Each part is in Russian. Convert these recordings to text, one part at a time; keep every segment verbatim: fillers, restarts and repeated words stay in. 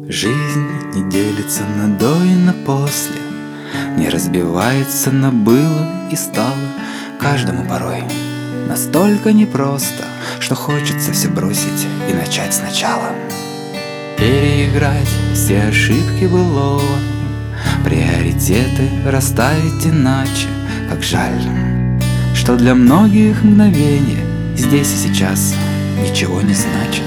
Жизнь не делится на до и на после, не разбивается на было и стало. Каждому порой настолько непросто, что хочется все бросить и начать сначала. Переиграть все ошибки былого, приоритеты расставить иначе. Как жаль, что для многих мгновение здесь и сейчас ничего не значит.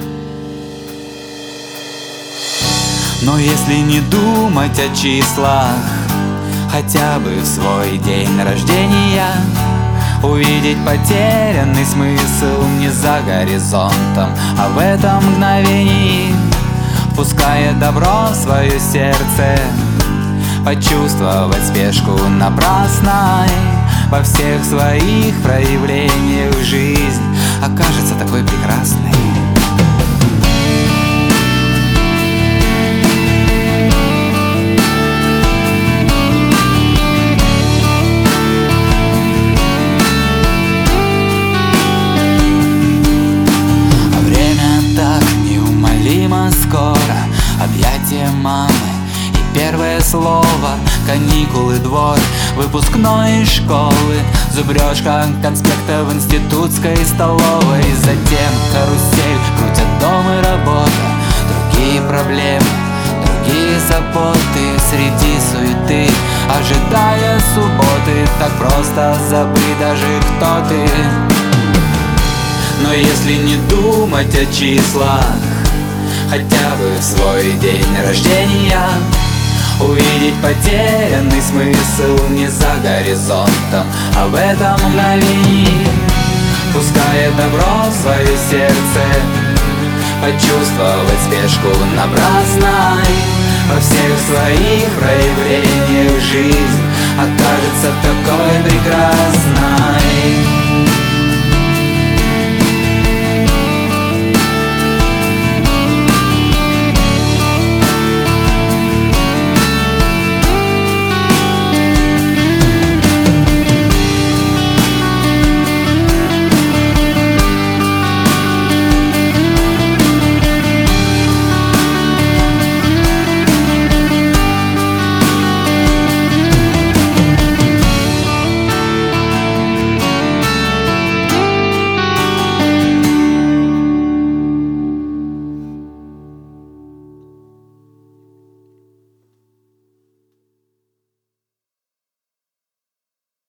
Но если не думать о числах, хотя бы в свой день рождения увидеть потерянный смысл не за горизонтом, а в этом мгновении, впуская добро в свое сердце, почувствовать спешку напрасной во всех своих проявлениях. Жизнь окажется такой прекрасной. Скоро объятия мамы и первое слово, каникулы, двор, выпускной из школы, зубрежка конспекта в институтской столовой. Затем карусель, крутят дом и работа, другие проблемы, другие заботы. Среди суеты, ожидая субботы, так просто забыть даже кто ты. Но если не думать о числах, хотя бы в свой день рождения увидеть потерянный смысл не за горизонтом, а в этом мгновении, пуская добро в свое сердце, почувствовать спешку напрасной во всех своих проявлениях. Жизнь окажется такой прекрасной.